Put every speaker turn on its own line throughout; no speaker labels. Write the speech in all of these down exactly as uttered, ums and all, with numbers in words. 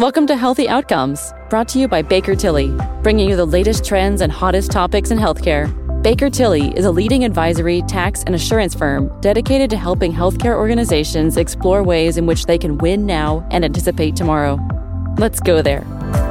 Welcome to Healthy Outcomes, brought to you by Baker Tilly, bringing you the latest trends and hottest topics in healthcare. Baker Tilly is a leading advisory, tax, and assurance firm dedicated to helping healthcare organizations explore ways in which they can win now and anticipate tomorrow. Let's go there.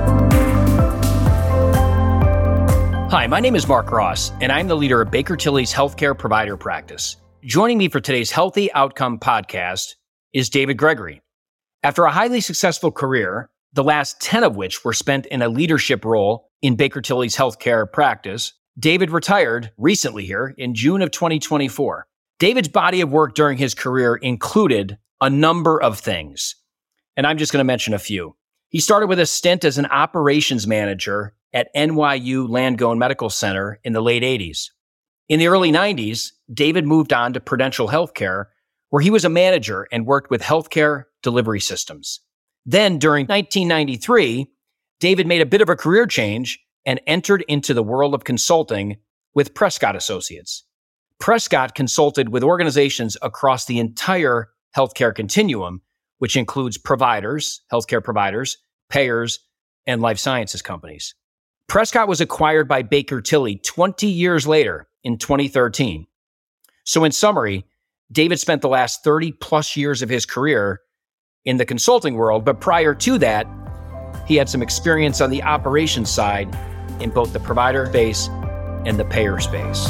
Hi, my name is Mark Ross, and I'm the leader of Baker Tilly's healthcare provider practice. Joining me for today's Healthy Outcome podcast is David Gregory. After a highly successful career, the last ten of which were spent in a leadership role in Baker Tilly's healthcare practice, David retired recently here in June of twenty twenty-four. David's body of work during his career included a number of things, and I'm just going to mention a few. He started with a stint as an operations manager at N Y U Langone Medical Center in the late eighties. In the early nineties, David moved on to Prudential Healthcare, where he was a manager and worked with healthcare delivery systems. Then, during nineteen ninety-three, David made a bit of a career change and entered into the world of consulting with Prescott Associates. Prescott consulted with organizations across the entire healthcare continuum, which includes providers, healthcare providers, payers, and life sciences companies. Prescott was acquired by Baker Tilly twenty years later in twenty thirteen. So in summary, David spent the last thirty plus years of his career in the consulting world, but prior to that, he had some experience on the operations side in both the provider space and the payer space.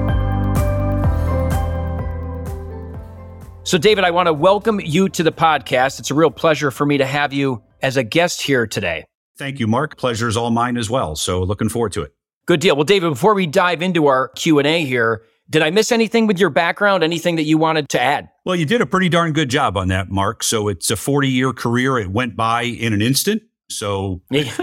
So David, I want to welcome you to the podcast. It's a real pleasure for me to have you as a guest here today.
Thank you, Mark. Pleasure's all mine as well. So looking forward to it.
Good deal. Well, David, before we dive into our Q and A here, did I miss anything with your background? Anything that you wanted to add?
Well, you did a pretty darn good job on that, Mark. So it's a forty-year career. It went by in an instant. So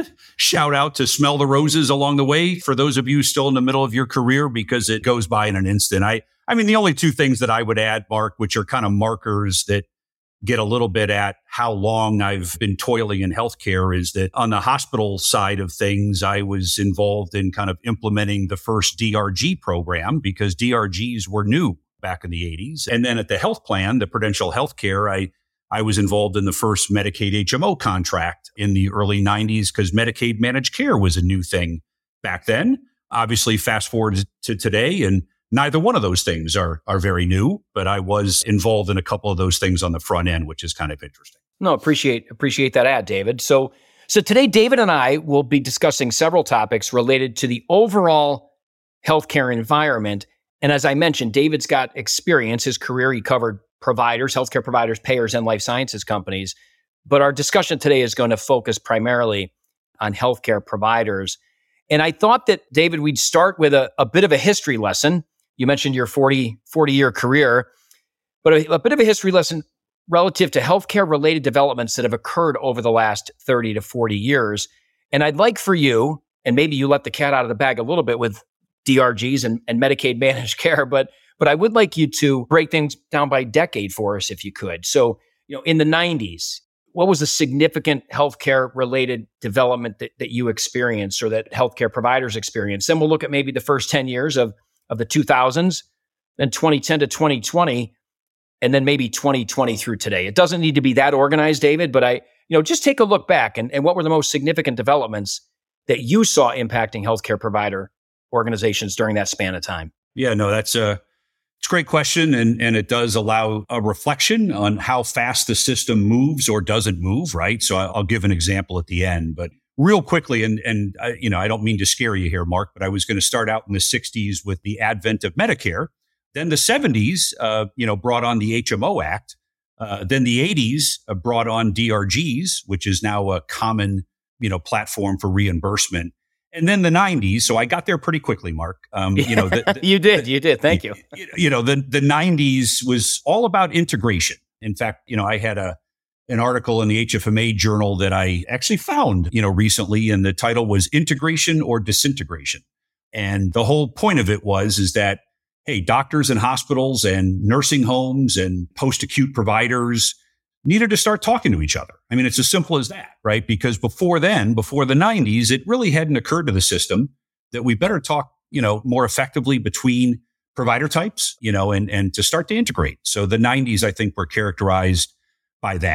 shout out to smell the roses along the way for those of you still in the middle of your career, because it goes by in an instant. I, I mean, the only two things that I would add, Mark, which are kind of markers that get a little bit at how long I've been toiling in healthcare, is that on the hospital side of things, I was involved in kind of implementing the first D R G program, because D R Gs were new back in the eighties. And then at the health plan, the Prudential Healthcare, I I was involved in the first Medicaid H M O contract in the early nineties, because Medicaid managed care was a new thing back then. Obviously, fast forward to today, and neither one of those things are are very new, but I was involved in a couple of those things on the front end, which is kind of interesting.
No, appreciate appreciate that ad, David. So, so today, David and I will be discussing several topics related to the overall healthcare environment. And as I mentioned, David's got experience. His career, he covered providers, healthcare providers, payers, and life sciences companies. But our discussion today is going to focus primarily on healthcare providers. And I thought that, David, we'd start with a, a bit of a history lesson. You mentioned your forty, forty-year career, but a, a bit of a history lesson relative to healthcare-related developments that have occurred over the last thirty to forty years. And I'd like for you, and maybe you let the cat out of the bag a little bit with D R Gs and, and Medicaid managed care, but but I would like you to break things down by decade for us, if you could. So, you know, in the nineties, what was the significant healthcare-related development that, that you experienced, or that healthcare providers experienced? Then we'll look at maybe the first ten years of of the two thousands, then twenty ten to twenty twenty, and then maybe twenty twenty through today. It doesn't need to be that organized, David, but I, you know, just take a look back and, and what were the most significant developments that you saw impacting healthcare provider organizations during that span of time?
Yeah, no, that's a, it's a great question. And, and it does allow a reflection on how fast the system moves or doesn't move, right? So I'll give an example at the end, but real quickly, and, and I, you know, I don't mean to scare you here, Mark, but I was going to start out in the sixties with the advent of Medicare. Then the seventies, uh, you know, brought on the H M O Act. Uh, then the eighties uh, brought on D R Gs, which is now a common, you know, platform for reimbursement. And then the nineties. So I got there pretty quickly, Mark. Um, you know, the, the,
you did, you did. Thank you.
You, you know, the the nineties was all about integration. In fact, you know, I had a an article in the H F M A journal that I actually found, you know, recently, and the title was Integration or Disintegration. And the whole point of it was, is that, hey, doctors and hospitals and nursing homes and post-acute providers needed to start talking to each other. I mean, it's as simple as that, right? Because before then, before the nineties, it really hadn't occurred to the system that we better talk, you know, more effectively between provider types, you know, and, and to start to integrate. So the nineties, I think, were characterized by that.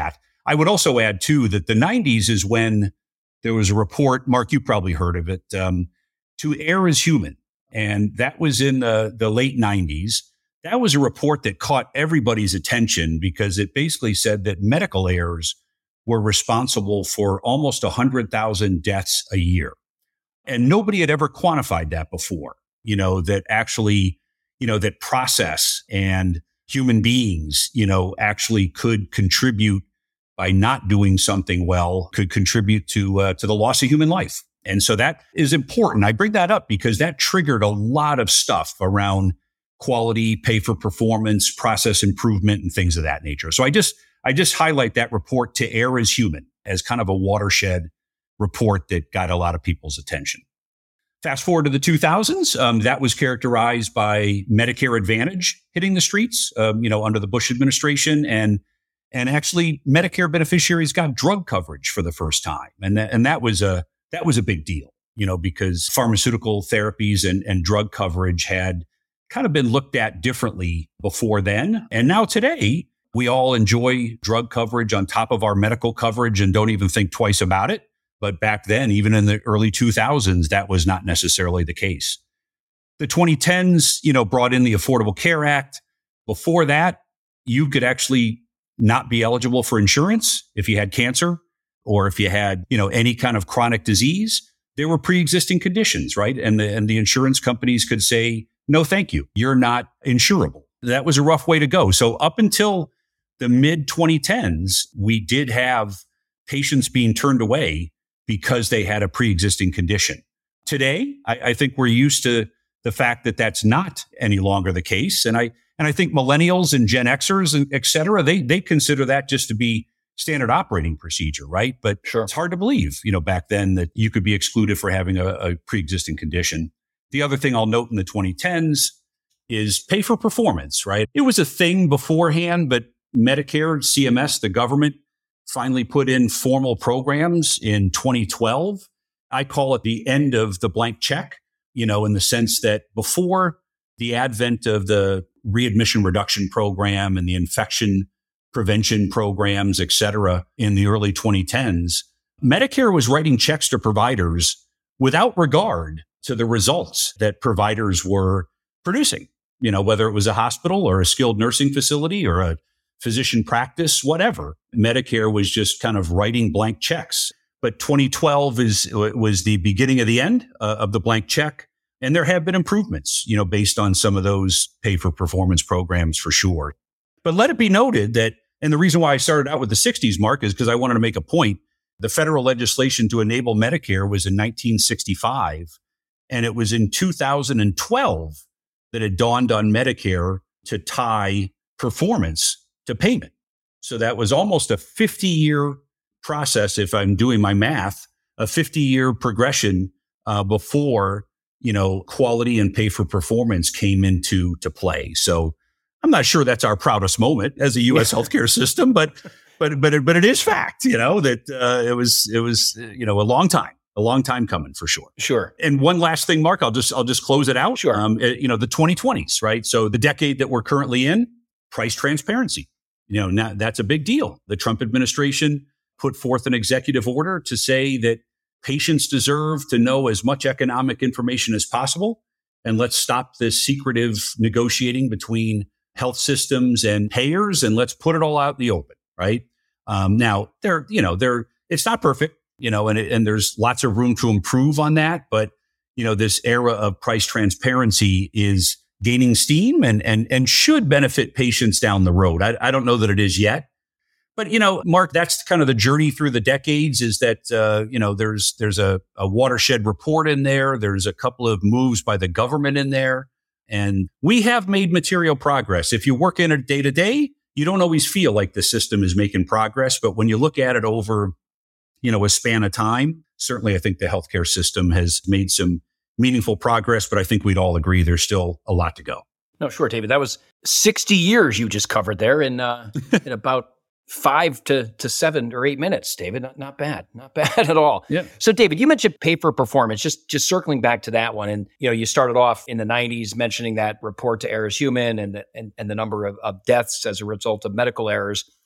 I would also add, too, that the nineties is when there was a report, Mark, you probably heard of it, um, To Err is Human. And that was in the, the late nineties. That was a report that caught everybody's attention because it basically said that medical errors were responsible for almost one hundred thousand deaths a year. And nobody had ever quantified that before, you know, that actually, you know, that process and human beings, you know, actually could contribute by not doing something well, could contribute to uh, to the loss of human life. And so that is important. I bring that up because that triggered a lot of stuff around quality, pay for performance, process improvement, and things of that nature. So I just I just highlight that report, To Err is Human, as kind of a watershed report that got a lot of people's attention. Fast forward to the two thousands, um, that was characterized by Medicare Advantage hitting the streets, um, you know, under the Bush administration, and and actually Medicare beneficiaries got drug coverage for the first time, and that, and that was a that was a big deal, you know, because pharmaceutical therapies and and drug coverage had kind of been looked at differently before then, and now today we all enjoy drug coverage on top of our medical coverage and don't even think twice about it. But back then, even in the early two thousands, that was not necessarily the case. The twenty tens, you know, brought in the Affordable Care Act. Before that, you could actually not be eligible for insurance if you had cancer or if you had, you know, any kind of chronic disease. There were pre-existing conditions, right? And the, and the insurance companies could say, no, thank you. You're not insurable. That was a rough way to go. So up until the mid twenty tens, we did have patients being turned away because they had a pre-existing condition. Today, I, I think we're used to the fact that that's not any longer the case. And I and I think millennials and Gen Xers and et cetera, they, they consider that just to be standard operating procedure, right? But sure, it's hard to believe, you know, back then that you could be excluded for having a, a pre-existing condition. The other thing I'll note in the twenty tens is pay for performance, right? It was a thing beforehand, but Medicare, C M S, the government, finally put in formal programs in twenty twelve. I call it the end of the blank check, you know, in the sense that before the advent of the readmission reduction program and the infection prevention programs, et cetera, in the early twenty tens, Medicare was writing checks to providers without regard to the results that providers were producing, you know, whether it was a hospital or a skilled nursing facility or a physician practice, whatever. Medicare was just kind of writing blank checks. But twenty twelve is was the beginning of the end uh, of the blank check. And there have been improvements, you know, based on some of those pay for performance programs for sure. But let it be noted that, and the reason why I started out with the sixties, Mark, is because I wanted to make a point. The federal legislation to enable Medicare was in nineteen sixty-five. And it was in two thousand twelve that it dawned on Medicare to tie performance to payment. So that was almost a fifty-year process, if I'm doing my math, a fifty-year progression uh, before, you know, quality and pay for performance came into to play. So I'm not sure that's our proudest moment as a U S healthcare system, but but but it, but it is fact, you know, that uh, it was it was you know a long time. A long time coming for sure.
Sure.
And one last thing, Mark, I'll just I'll just close it out.
Sure.
Um, it, you know, the twenty twenties, right? So the decade that we're currently in, price transparency. You know, now that's a big deal. The Trump administration put forth an executive order to say that patients deserve to know as much economic information as possible, and let's stop this secretive negotiating between health systems and payers, and let's put it all out in the open, right? Um, now, there, you know, there it's not perfect. You know, and, it, and there's lots of room to improve on that. But, you know, this era of price transparency is gaining steam and, and, and should benefit patients down the road. I, I don't know that it is yet. But, you know, Mark, that's kind of the journey through the decades is that, uh, you know, there's there's a, a watershed report in there. There's a couple of moves by the government in there. And we have made material progress. If you work in it day to day, you don't always feel like the system is making progress. But when you look at it over you know, a span of time, certainly I think the healthcare system has made some meaningful progress, but I think we'd all agree there's still a lot to go.
No, sure, David. That was sixty years you just covered there in uh, in about five to, to seven or eight minutes, David. Not, not bad. Not bad at all.
Yeah.
So, David, you mentioned pay for performance, just just circling back to that one. And, you know, you started off in the nineties mentioning that report To Err is Human and the, and, and the number of, of deaths as a result of medical errors.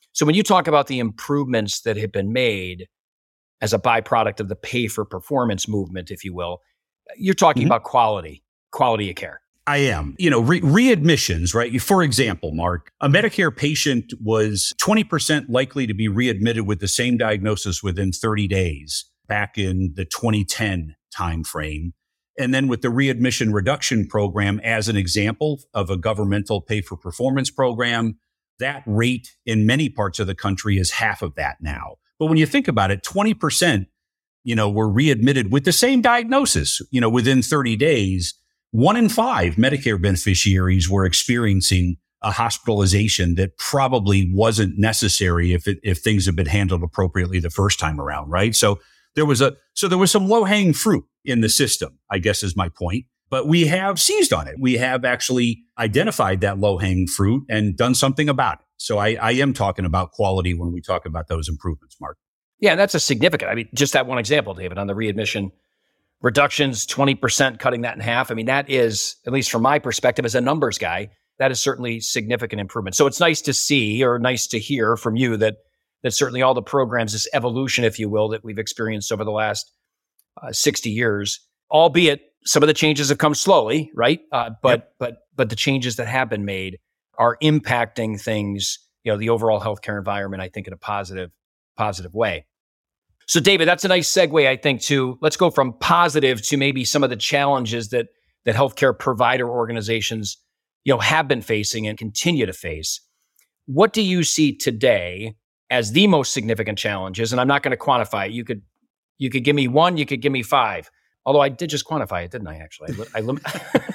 So when you talk about the improvements that have been made as a byproduct of the pay for performance movement, if you will, you're talking mm-hmm. about quality, quality of care.
I am. You know, re- readmissions, right? For example, Mark, a Medicare patient was twenty percent likely to be readmitted with the same diagnosis within thirty days back in the twenty ten timeframe. And then with the readmission reduction program, as an example of a governmental pay for performance program, that rate in many parts of the country is half of that now. But when you think about it, twenty percent, you know, were readmitted with the same diagnosis, you know, within thirty days. One in five Medicare beneficiaries were experiencing a hospitalization that probably wasn't necessary if it, if things had been handled appropriately the first time around, right? So there was a so there was some low-hanging fruit in the system, I guess is my point. But we have seized on it. We have actually identified that low-hanging fruit and done something about it. So I, I am talking about quality when we talk about those improvements, Mark.
Yeah, that's a significant. I mean, just that one example, David, on the readmission reductions, twenty percent, cutting that in half. I mean, that is, at least from my perspective as a numbers guy, that is certainly significant improvement. So it's nice to see, or nice to hear from you that that certainly all the programs, this evolution, if you will, that we've experienced over the last uh, sixty years, albeit some of the changes have come slowly, right? Uh, but yep. but but the changes that have been made are impacting things, you know, the overall healthcare environment, I think, in a positive positive way. So, David, that's a nice segue, I think, to let's go from positive to maybe some of the challenges that that healthcare provider organizations, you know, have been facing and continue to face. What do you see today as the most significant challenges? And I'm not going to quantify it. You could you could give me one, you could give me five. Although I did just quantify it, didn't I? Actually, I, li- I, lim-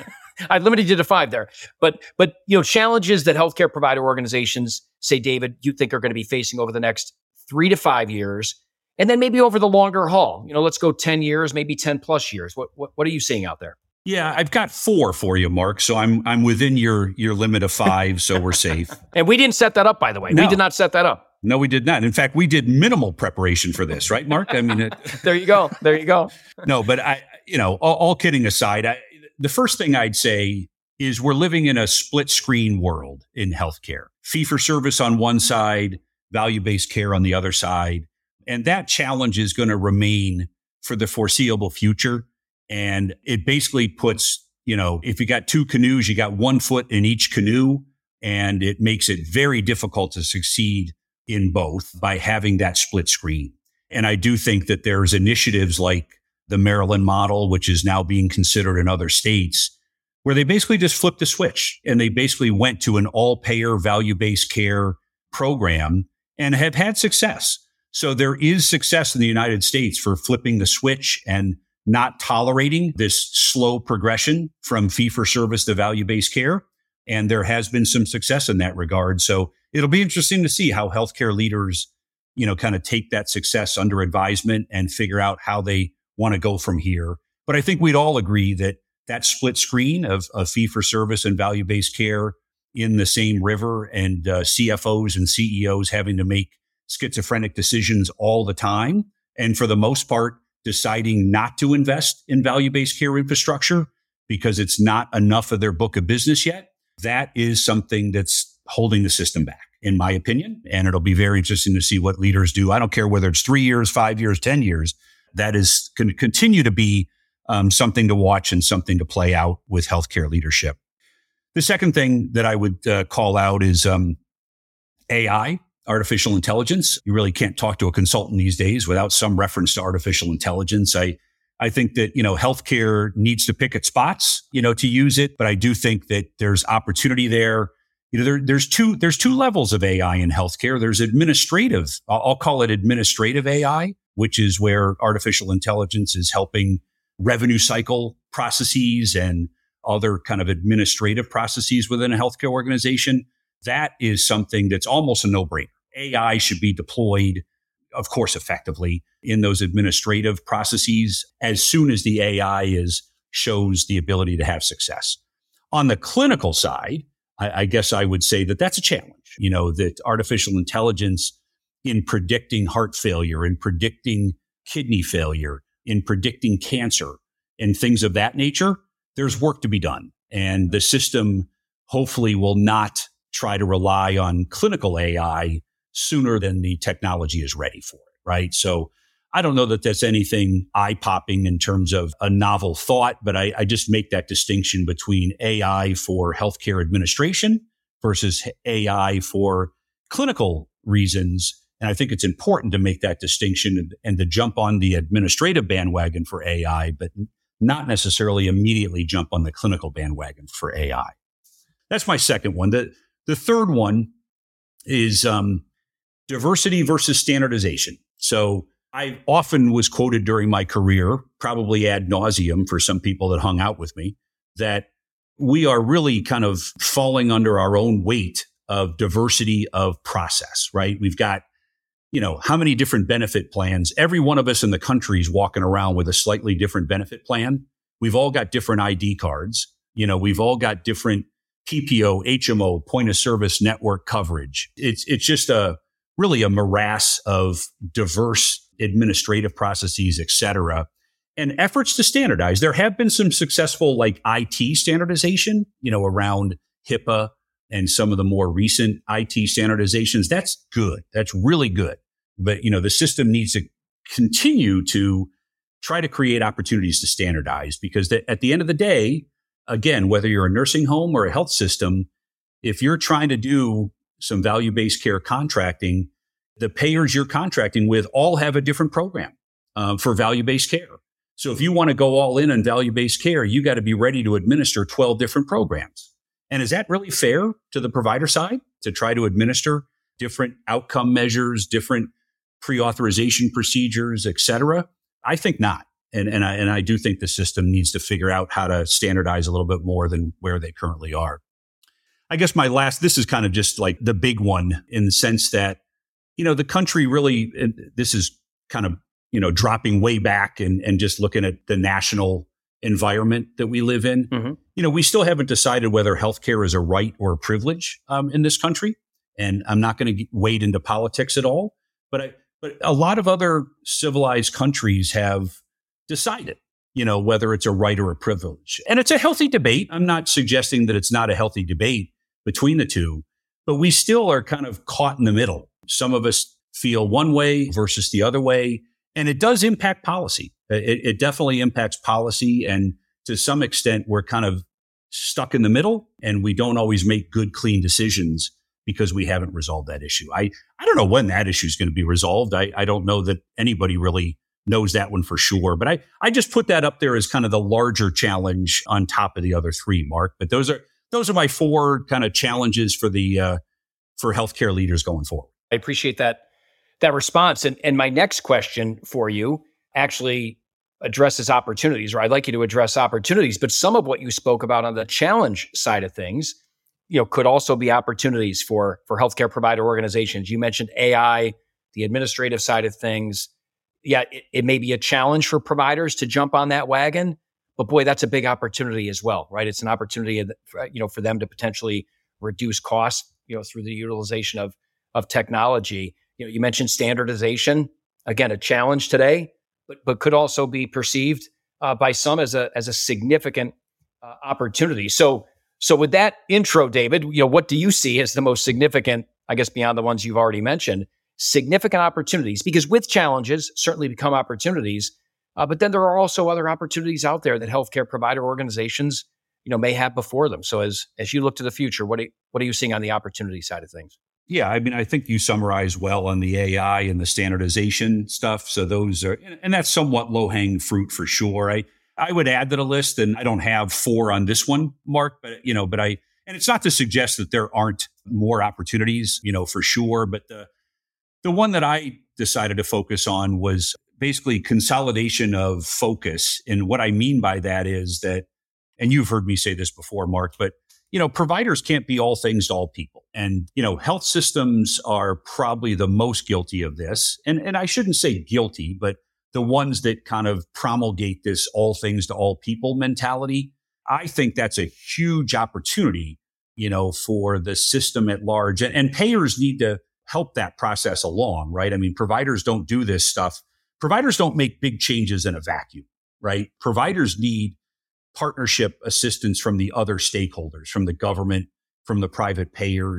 I limited you to five there. But but you know, challenges that healthcare provider organizations say, David, you think are going to be facing over the next three to five years. And then maybe over the longer haul, you know, let's go ten years, maybe ten plus years. What, what what are you seeing out there?
Yeah, I've got four for you, Mark. So I'm I'm within your your limit of five, so we're safe.
And we didn't set that up, by the way. No. We did not set that up.
No, we did not. In fact, we did minimal preparation for this, right, Mark? I mean, it,
there you go. There you go.
No, but I, you know, all, all kidding aside, I, the first thing I'd say is we're living in a split screen world in healthcare. Fee for service on one side, value-based care on the other side. And that challenge is going to remain for the foreseeable future. And it basically puts, you know, if you got two canoes, you got one foot in each canoe, and it makes it very difficult to succeed in both by having that split screen. And I do think that there's initiatives like the Maryland model, which is now being considered in other states, where they basically just flipped the switch and they basically went to an all-payer value-based care program and have had success. So there is success in the United States for flipping the switch and not tolerating this slow progression from fee-for-service to value-based care. And there has been some success in that regard. So it'll be interesting to see how healthcare leaders, you know, kind of take that success under advisement and figure out how they want to go from here. But I think we'd all agree that that split screen of, of fee-for-service and value-based care in the same river, and uh, C F Os and C E Os having to make schizophrenic decisions all the time, and for the most part, deciding not to invest in value-based care infrastructure because it's not enough of their book of business yet. That is something that's holding the system back, in my opinion. And it'll be very interesting to see what leaders do. I don't care whether it's three years, five years, ten years. That is going to continue to be um, something to watch and something to play out with healthcare leadership. The second thing that I would uh, call out is um, A I. Artificial intelligence. You really can't talk to a consultant these days without some reference to artificial intelligence. I, I think that, you know, healthcare needs to pick its spots, you know, to use it. But I do think that there's opportunity there. You know, there, there's two, there's two levels of A I in healthcare. There's administrative, I'll, I'll call it administrative A I, which is where artificial intelligence is helping revenue cycle processes and other kind of administrative processes within a healthcare organization. That is something that's almost a no-brainer. A I should be deployed, of course, effectively in those administrative processes as soon as the A I is shows the ability to have success. On the clinical side, I, I guess I would say that that's a challenge. You know, that artificial intelligence in predicting heart failure, in predicting kidney failure, in predicting cancer, and things of that nature, there's work to be done. And the system hopefully will not try to rely on clinical A I sooner than the technology is ready for it, right? So I don't know that that's anything eye-popping in terms of a novel thought, but I, I just make that distinction between A I for healthcare administration versus A I for clinical reasons. And I think it's important to make that distinction and, and to jump on the administrative bandwagon for A I, but not necessarily immediately jump on the clinical bandwagon for A I. That's my second one. The, the third one is um, diversity versus standardization. So I often was quoted during my career, probably ad nauseum for some people that hung out with me, that we are really kind of falling under our own weight of diversity of process, right? We've got, you know, how many different benefit plans? Every one of us in the country is walking around with a slightly different benefit plan. We've all got different I D cards. You know, we've all got different P P O, H M O, point of service network coverage. It's, it's just a really a morass of diverse administrative processes, et cetera, and efforts to standardize. There have been some successful like I T standardization, you know, around HIPAA and some of the more recent I T standardizations. That's good. That's really good. But, you know, the system needs to continue to try to create opportunities to standardize because the, at the end of the day, again, whether you're a nursing home or a health system, if you're trying to do some value-based care contracting, the payers you're contracting with all have a different program uh, for value-based care. So if you want to go all in on value-based care, you got to be ready to administer twelve different programs. And is that really fair to the provider side to try to administer different outcome measures, different pre-authorization procedures, et cetera? I think not. And, and, I, and I do think the system needs to figure out how to standardize a little bit more than where they currently are. I guess my last, this is kind of just like the big one in the sense that, you know, the country really, this is kind of, you know, dropping way back and, and just looking at the national environment that we live in. Mm-hmm. You know, we still haven't decided whether healthcare is a right or a privilege um, in this country. And I'm not going to wade into politics at all. But I, but a lot of other civilized countries have decided, you know, whether it's a right or a privilege. And it's a healthy debate. I'm not suggesting that it's not a healthy debate between the two, but we still are kind of caught in the middle. Some of us feel one way versus the other way, and it does impact policy. It, it definitely impacts policy, and to some extent, we're kind of stuck in the middle, and we don't always make good, clean decisions because we haven't resolved that issue. I, I don't know when that issue is going to be resolved. I, I don't know that anybody really knows that one for sure, but I, I just put that up there as kind of the larger challenge on top of the other three, Mark. But those are those are my four kind of challenges for the uh, for healthcare leaders going forward.
I appreciate that that response. And, and my next question for you actually addresses opportunities, or I'd like you to address opportunities, but some of what you spoke about on the challenge side of things, you know, could also be opportunities for, for healthcare provider organizations. You mentioned A I, the administrative side of things. Yeah, it, it may be a challenge for providers to jump on that wagon, but boy, that's a big opportunity as well, right? It's an opportunity, you know, for them to potentially reduce costs, you know, through the utilization of of technology. You know, you mentioned standardization, again, a challenge today, but but could also be perceived uh, by some as a as a significant uh, opportunity. So so with that intro, David, you know, what do you see as the most significant, I guess, beyond the ones you've already mentioned, significant opportunities? Because with challenges certainly become opportunities, uh, but then there are also other opportunities out there that healthcare provider organizations, you know, may have before them. So as as you look to the future, what are, what are you seeing on the opportunity side of things?
Yeah, I mean, I think you summarize well on the A I and the standardization stuff. So those are, and that's somewhat low-hanging fruit for sure. I, I would add to the list, and I don't have four on this one, Mark, but, you know, but I, and it's not to suggest that there aren't more opportunities, you know, for sure. But the, the one that I decided to focus on was basically consolidation of focus. And what I mean by that is that, and you've heard me say this before, Mark, but you know, providers can't be all things to all people. And, you know, health systems are probably the most guilty of this. And, and I shouldn't say guilty, but the ones that kind of promulgate this all things to all people mentality. I think that's a huge opportunity, you know, for the system at large. And, and payers need to help that process along, right? I mean, providers don't do this stuff. Providers don't make big changes in a vacuum, right? Providers need partnership assistance from the other stakeholders, from the government, from the private payers.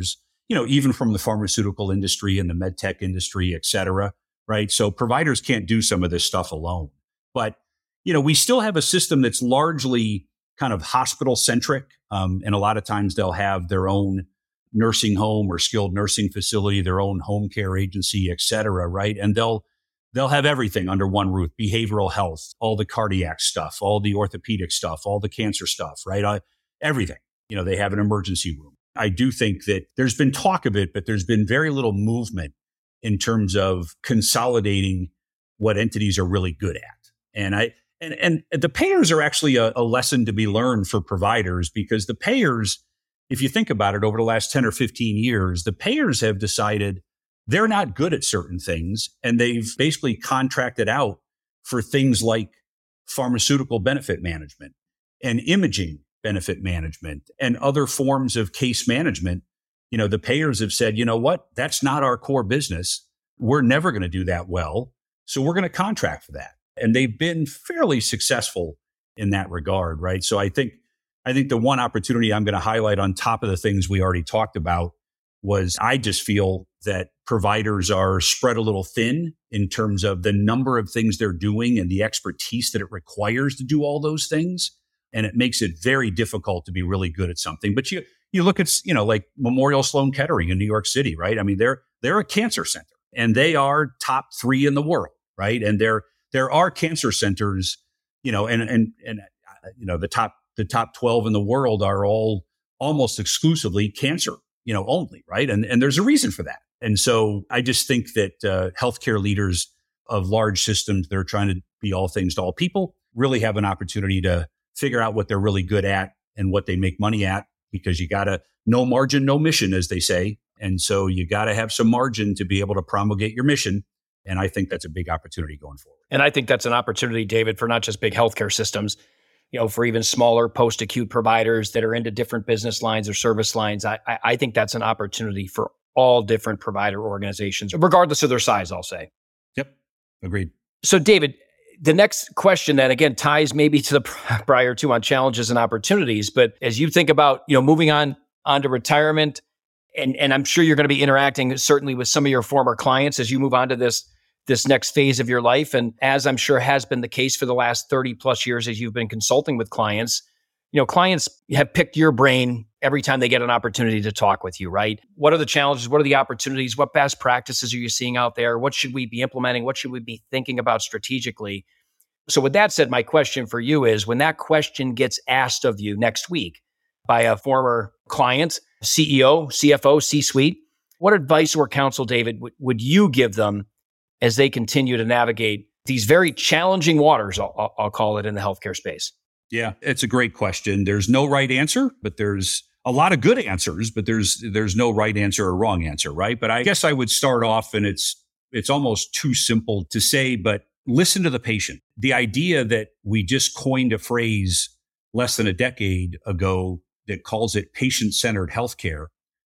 you know, even from the pharmaceutical industry and the med tech industry, et cetera, right? So providers can't do some of this stuff alone. But, you know, we still have a system that's largely kind of hospital centric. Um, and a lot of times they'll have their own nursing home or skilled nursing facility, their own home care agency, et cetera, right? And they'll they'll have everything under one roof: behavioral health, all the cardiac stuff, all the orthopedic stuff, all the cancer stuff, right? Uh, everything. You know, they have an emergency room. I do think that there's been talk of it, but there's been very little movement in terms of consolidating what entities are really good at. And I and and the payers are actually a, a lesson to be learned for providers, because the payers, if you think about it, over the last ten or fifteen years, the payers have decided they're not good at certain things, and they've basically contracted out for things like pharmaceutical benefit management and imaging benefit management and other forms of case management. You know, the payers have said, you know what, that's not our core business. We're never going to do that well. So we're going to contract for that. And they've been fairly successful in that regard, right? So I think, I think the one opportunity I'm going to highlight on top of the things we already talked about was, I just feel that providers are spread a little thin in terms of the number of things they're doing and the expertise that it requires to do all those things. And it makes it very difficult to be really good at something. But you you look at, you know, like Memorial Sloan Kettering in New York City, right? I mean, they're they're a cancer center, and they are top three in the world, right? And there there are cancer centers, you know, and and and uh, you know, the top the top twelve in the world are all almost exclusively cancer, you know, only, right? And and there's a reason for that. And so I just think that uh, healthcare leaders of large systems that are trying to be all things to all people really have an opportunity to figure out what they're really good at and what they make money at, because you got to no margin, no mission, as they say. And so you got to have some margin to be able to promulgate your mission. And I think that's a big opportunity going forward.
And I think that's an opportunity, David, for not just big healthcare systems, you know, for even smaller post-acute providers that are into different business lines or service lines. I, I think that's an opportunity for all different provider organizations, regardless of their size, I'll say.
Yep. Agreed.
So, David, the next question that, again, ties maybe to the prior two on challenges and opportunities, but as you think about, you know, moving on onto retirement, and and I'm sure you're going to be interacting certainly with some of your former clients as you move on to this this next phase of your life, and as I'm sure has been the case for the last thirty plus years as you've been consulting with clients, you know, clients have picked your brain every time they get an opportunity to talk with you, right? What are the challenges? What are the opportunities? What best practices are you seeing out there? What should we be implementing? What should we be thinking about strategically? So with that said, my question for you is, when that question gets asked of you next week by a former client, C E O, C F O, C-suite, what advice or counsel, David, w- would you give them as they continue to navigate these very challenging waters, I'll, I'll call it, in the healthcare space?
Yeah, it's a great question. There's no right answer, but there's a lot of good answers, but there's there's no right answer or wrong answer, right? But I guess I would start off, and it's it's almost too simple to say, but listen to the patient. The idea that we just coined a phrase less than a decade ago that calls it patient-centered healthcare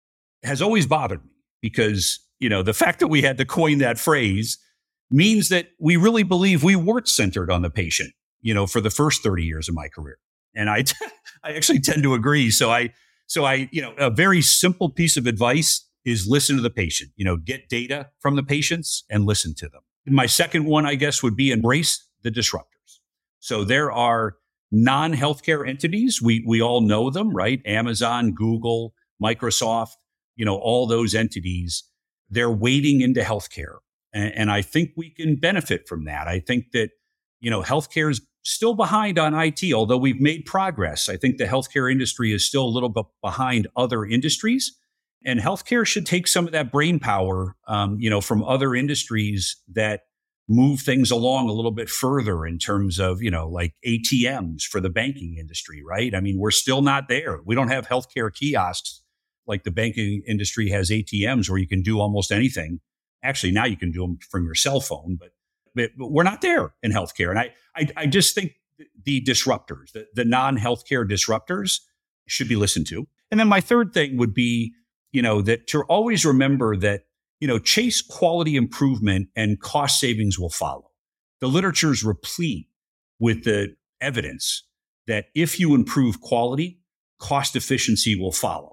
has always bothered me, because, you know, the fact that we had to coin that phrase means that we really believe we weren't centered on the patient, you know, for the first thirty years of my career. And I, t- I actually tend to agree. So I, so I, you know, a very simple piece of advice is listen to the patient, you know, get data from the patients and listen to them. My second one, I guess, would be embrace the disruptors. So there are non-healthcare entities. We, we all know them, right? Amazon, Google, Microsoft, you know, all those entities, they're wading into healthcare. And, and I think we can benefit from that. I think that, you know, healthcare is still behind on I T, although we've made progress. I think the healthcare industry is still a little bit behind other industries, and healthcare should take some of that brain power, um, you know, from other industries that move things along a little bit further in terms of, you know, like A T Ms for the banking industry, right? I mean, we're still not there. We don't have healthcare kiosks like the banking industry has A T Ms where you can do almost anything. Actually, now you can do them from your cell phone, but But, but we're not there in healthcare. And I, I, I just think the disruptors, the, the non-healthcare disruptors should be listened to. And then my third thing would be, you know, that to always remember that, you know, chase quality improvement and cost savings will follow. The literature is replete with the evidence that if you improve quality, cost efficiency will follow.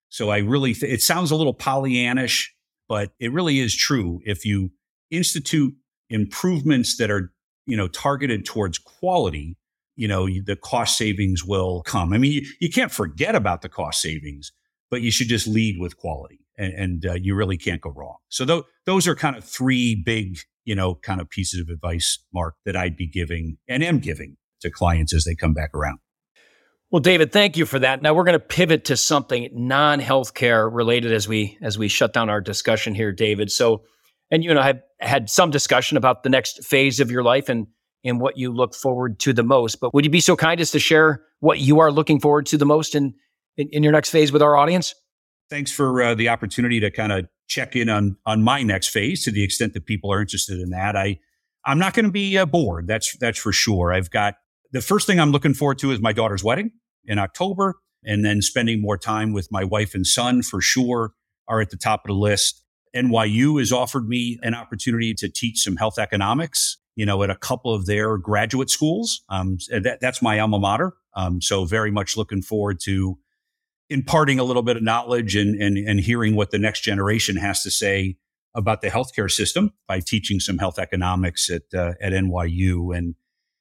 So I really, th- it sounds a little Pollyannish, but it really is true. If you institute improvements that are, you know, targeted towards quality, you know, the cost savings will come. I mean, you, you can't forget about the cost savings, but you should just lead with quality, and, and uh, you really can't go wrong. So th- those are kind of three big, you know, kind of pieces of advice, Mark, that I'd be giving and am giving to clients as they come back around.
Well, David, thank you for that. Now we're going to pivot to something non-healthcare related as we as we shut down our discussion here, David. So, and you and I have had some discussion about the next phase of your life and and what you look forward to the most. But would you be so kind as to share what you are looking forward to the most in in, in your next phase with our audience?
Thanks for uh, the opportunity to kind of check in on on my next phase to the extent that people are interested in that. I I'm not going to be uh, bored. That's that's for sure. I've got the first thing I'm looking forward to is my daughter's wedding in October, and then spending more time with my wife and son for sure are at the top of the list. N Y U has offered me an opportunity to teach some health economics, you know, at a couple of their graduate schools. Um, that, that's my alma mater. Um, so very much looking forward to imparting a little bit of knowledge and, and, and hearing what the next generation has to say about the healthcare system by teaching some health economics at, uh, at N Y U. And,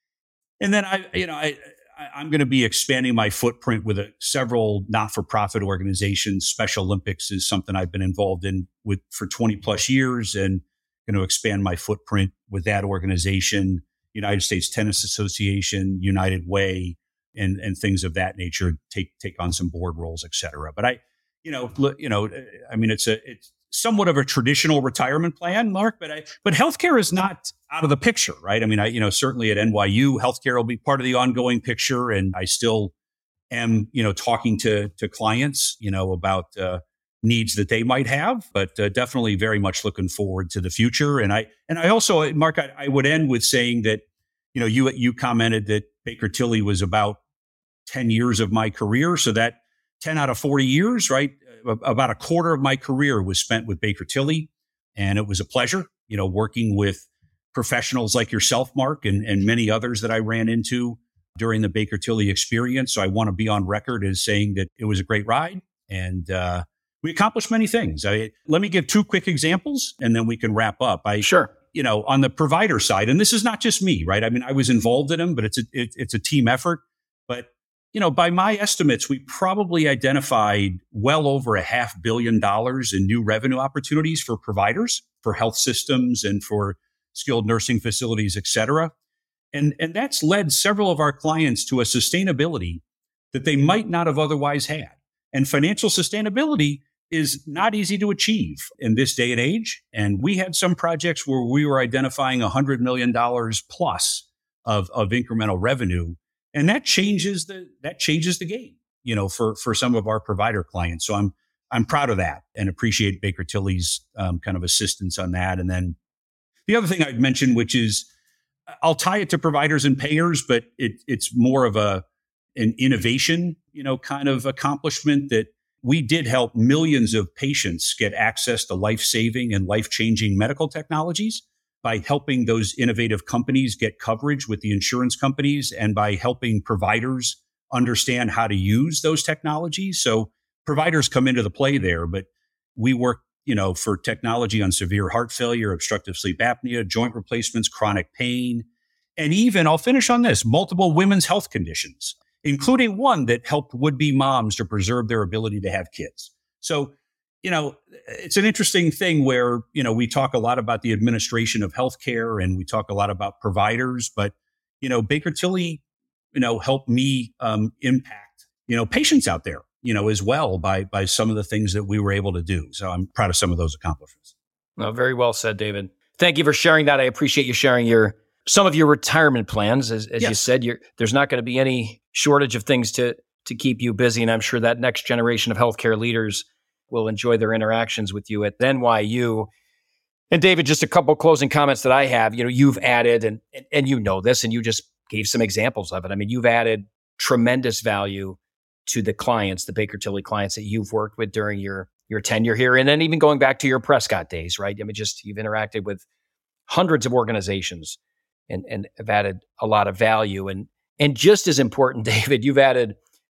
and then I, you know, I, I'm going to be expanding my footprint with a, several not-for-profit organizations. Special Olympics is something I've been involved in with for twenty plus years, and going to expand my footprint with that organization, United States Tennis Association, United Way, and, and things of that nature, take, take on some board roles, et cetera. But I, you know, look, you know, I mean, it's a, it's somewhat of a traditional retirement plan, Mark, but I, but healthcare is not out of the picture, right? I mean, I, you know, certainly at N Y U, healthcare will be part of the ongoing picture. And I still am, you know, talking to, to clients, you know, about, uh, needs that they might have, but uh, definitely very much looking forward to the future. And I, and I also, Mark, I, I would end with saying that, you know, you, you commented that Baker Tilly was about ten years of my career. So that ten out of forty years, right? About a quarter of my career was spent with Baker Tilly, and it was a pleasure, you know, working with professionals like yourself, Mark, and, and many others that I ran into during the Baker Tilly experience. So I want to be on record as saying that it was a great ride, and uh, we accomplished many things. I, let me give two quick examples, and then we can wrap up. I,
sure.
You know, on the provider side, and this is not just me, right? I mean, I was involved in them, but it's a, it, it's a team effort. But you know, by my estimates, we probably identified well over a half billion dollars in new revenue opportunities for providers, for health systems, and for skilled nursing facilities, et cetera. And, and that's led several of our clients to a sustainability that they might not have otherwise had. And financial sustainability is not easy to achieve in this day and age. And we had some projects where we were identifying one hundred million dollars plus of, of incremental revenue. And that changes the that changes the game, you know, for for some of our provider clients. So I'm I'm proud of that and appreciate Baker Tilly's um, kind of assistance on that. And then the other thing I'd mention, which is I'll tie it to providers and payers, but it, it's more of a an innovation, you know, kind of accomplishment that we did help millions of patients get access to life-saving and life-changing medical technologies by helping those innovative companies get coverage with the insurance companies and by helping providers understand how to use those technologies. So providers come into the play there, but we work, you know, for technology on severe heart failure, obstructive sleep apnea, joint replacements, chronic pain, and even, I'll finish on this, multiple women's health conditions, including one that helped would-be moms to preserve their ability to have kids. So, you know, it's an interesting thing where, you know, we talk a lot about the administration of healthcare and we talk a lot about providers, but, you know, Baker Tilly, you know, helped me um, impact, you know, patients out there, you know, as well by, by some of the things that we were able to do. So I'm proud of some of those accomplishments.
Well, very well said, David. Thank you for sharing that. I appreciate you sharing your, some of your retirement plans. As, as yes. you said, you're, there's not going to be any shortage of things to, to keep you busy. And I'm sure that next generation of healthcare leaders will enjoy their interactions with you at N Y U. And David, just a couple closing comments that I have. You know, you've added, and, and and you know this, and you just gave some examples of it. I mean, you've added tremendous value to the clients, the Baker Tilly clients that you've worked with during your your tenure here, and then even going back to your Prescott days, right? I mean, just you've interacted with hundreds of organizations and and have added a lot of value. And and just as important, David, you've added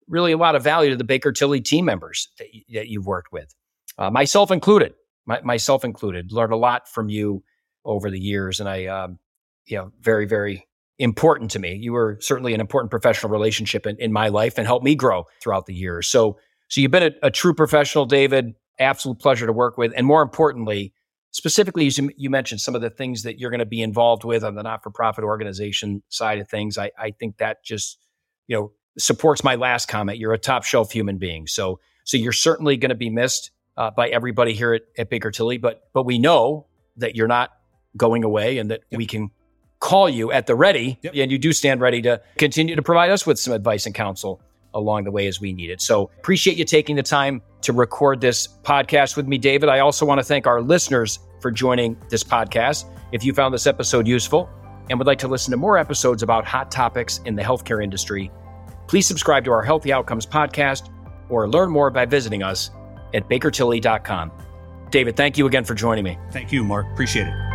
really a lot of value to the Baker Tilly team members that, y- that you've worked with, uh, myself included. My, myself included, learned a lot from you over the years, and I, um, you know, very, very important to me. You were certainly an important professional relationship in, in my life and helped me grow throughout the years. So, so you've been a, a true professional, David. Absolute pleasure to work with, and more importantly, specifically, as you, you mentioned some of the things that you're going to be involved with on the not-for-profit organization side of things. I, I think that just, you know, supports my last comment. You're a top shelf human being, so so you're certainly going to be missed uh, by everybody here at, at Baker Tilly. But but we know that you're not going away, and that yep. we can call you at the ready, yep. and you do stand ready to continue to provide us with some advice and counsel along the way as we need it. So appreciate you taking the time to record this podcast with me, David. I also want to thank our listeners for joining this podcast. If you found this episode useful and would like to listen to more episodes about hot topics in the healthcare industry, please subscribe to our Healthy Outcomes podcast or learn more by visiting us at baker tilly dot com. David, thank you again for joining me.
Thank you, Mark. Appreciate it.